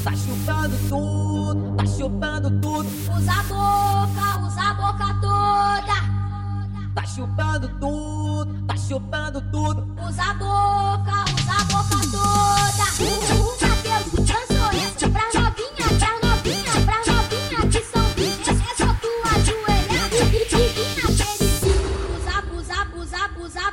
Tá chupando tudo, tá chupando tudo. Usa a boca toda. Tá chupando tudo, tá chupando tudo. Usa a boca toda. Cabelo dançou pra novinha que são virgens. É só tu ajoelhar e vir naquele pique. Usa a boca toda. Usa a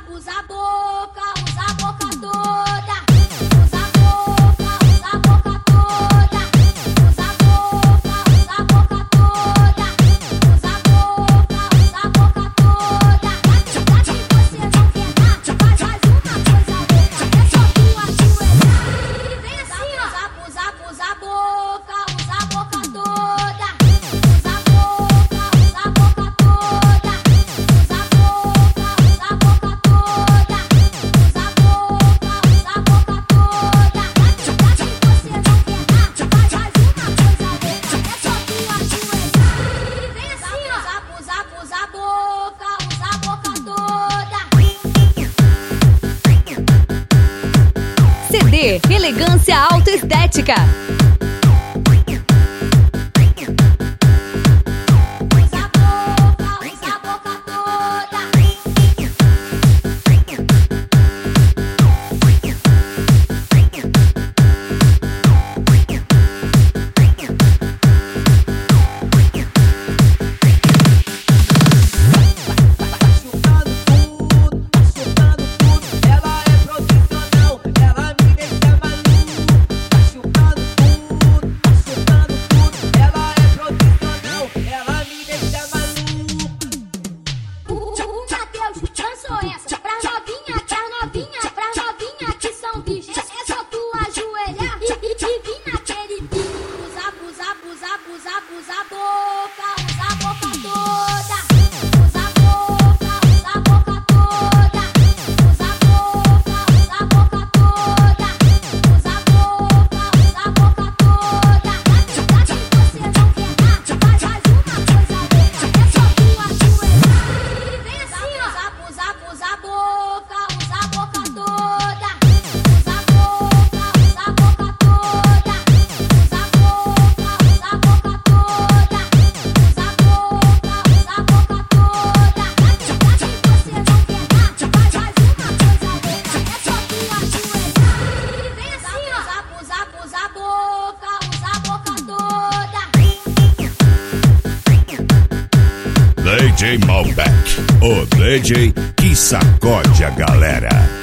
boca toda. Usa a boca toda. Usa a boca toda. Usa a boca toda. Já que você não quer nada, faz uma coisa louca. É só tu ajoelhar e vem assim, ó. Usa a boca toda. Usa a boca toda. Usa a boca toda. Usa a boca toda. Já que você não quer nada, faz uma coisa louca. É só tu ajoelhar e vem assim, ó. Usa a boca toda. CD Elegância Autoestética. Usa a boca toda. Ela é profissional, ela me deixa maluco. Tá chupando tudo, tá chupando tudo. Ela é profissional, ela me deixa maluco. Deus dançou essa pra novinha que são virgens. É só tu ajoelhar e vir naquele pique. Usa a boca toda. Usa a boca toda. Usa a boca toda. Usa a boca toda. Já que você não quer nada, faz uma coisa louca. É só tu ajoelhar e vem assim, ó. Usa a boca toda. Usa a boca toda. Usa a boca toda. Usa a boca toda. Já que você não quer nada, faz uma coisa louca. É só tu ajoelhar e vem assim, ó. Usa a boca toda. DJ Malbec, o DJ que sacode a galera.